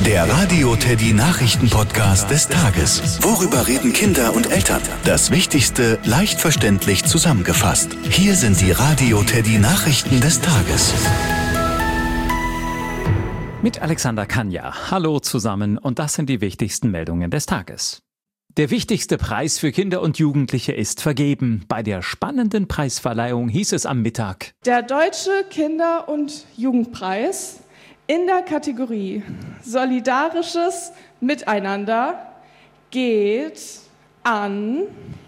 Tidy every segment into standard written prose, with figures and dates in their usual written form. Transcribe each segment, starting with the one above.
Der Radio Teddy Nachrichten-Podcast des Tages. Worüber reden Kinder und Eltern? Das Wichtigste leicht verständlich zusammengefasst. Hier sind die Radio Teddy Nachrichten des Tages. Mit Alexander Kanja. Hallo zusammen und das sind die wichtigsten Meldungen des Tages. Der wichtigste Preis für Kinder und Jugendliche ist vergeben. Bei der spannenden Preisverleihung hieß es am Mittag: Der Deutsche Kinder- und Jugendpreis in der Kategorie Solidarisches Miteinander geht an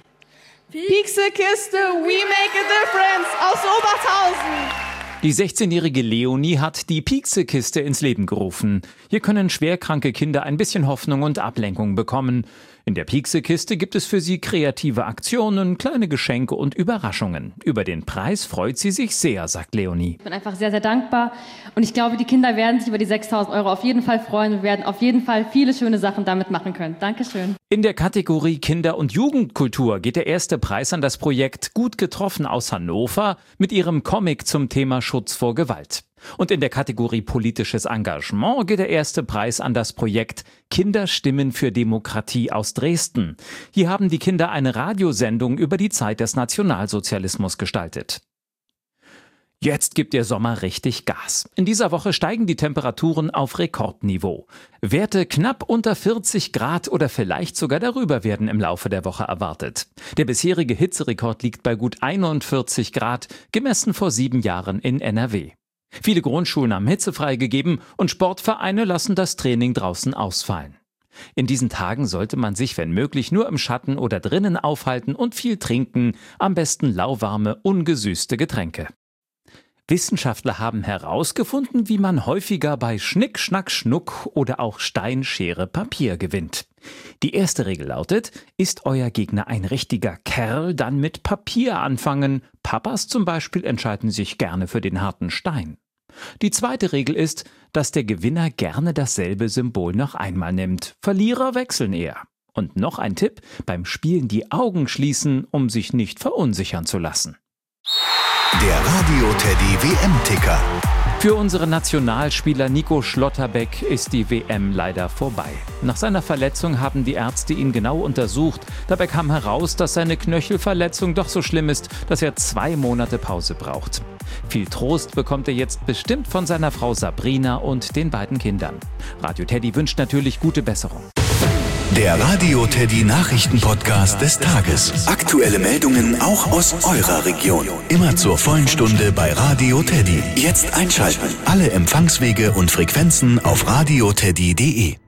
Pieksekiste We Make a Difference aus Oberthausen. Die 16-jährige Leonie hat die Pieksekiste ins Leben gerufen. Hier können schwerkranke Kinder ein bisschen Hoffnung und Ablenkung bekommen. In der Pieksekiste gibt es für sie kreative Aktionen, kleine Geschenke und Überraschungen. Über den Preis freut sie sich sehr, sagt Leonie. Ich bin einfach sehr, sehr dankbar und ich glaube, die Kinder werden sich über die 6.000 € auf jeden Fall freuen und werden auf jeden Fall viele schöne Sachen damit machen können. Dankeschön. In der Kategorie Kinder- und Jugendkultur geht der erste Preis an das Projekt Gut getroffen aus Hannover mit ihrem Comic zum Thema Schutz vor Gewalt. Und in der Kategorie politisches Engagement geht der erste Preis an das Projekt Kinderstimmen für Demokratie aus Dresden. Hier haben die Kinder eine Radiosendung über die Zeit des Nationalsozialismus gestaltet. Jetzt gibt der Sommer richtig Gas. In dieser Woche steigen die Temperaturen auf Rekordniveau. Werte knapp unter 40 Grad oder vielleicht sogar darüber werden im Laufe der Woche erwartet. Der bisherige Hitzerekord liegt bei gut 41 Grad, gemessen vor 7 Jahren in NRW. Viele Grundschulen haben Hitze freigegeben und Sportvereine lassen das Training draußen ausfallen. In diesen Tagen sollte man sich, wenn möglich, nur im Schatten oder drinnen aufhalten und viel trinken, am besten lauwarme, ungesüßte Getränke. Wissenschaftler haben herausgefunden, wie man häufiger bei Schnick, Schnack, Schnuck oder auch Stein, Schere, Papier gewinnt. Die erste Regel lautet: Ist euer Gegner ein richtiger Kerl, dann mit Papier anfangen. Papas zum Beispiel entscheiden sich gerne für den harten Stein. Die zweite Regel ist, dass der Gewinner gerne dasselbe Symbol noch einmal nimmt. Verlierer wechseln eher. Und noch ein Tipp: Beim Spielen die Augen schließen, um sich nicht verunsichern zu lassen. Der Radio Teddy WM-Ticker. Für unseren Nationalspieler Nico Schlotterbeck ist die WM leider vorbei. Nach seiner Verletzung haben die Ärzte ihn genau untersucht. Dabei kam heraus, dass seine Knöchelverletzung doch so schlimm ist, dass er 2 Monate Pause braucht. Viel Trost bekommt er jetzt bestimmt von seiner Frau Sabrina und den beiden Kindern. Radio Teddy wünscht natürlich gute Besserung. Der Radio Teddy Nachrichten-Podcast des Tages. Aktuelle Meldungen auch aus eurer Region. Immer zur vollen Stunde bei Radio Teddy. Jetzt einschalten. Alle Empfangswege und Frequenzen auf radioteddy.de.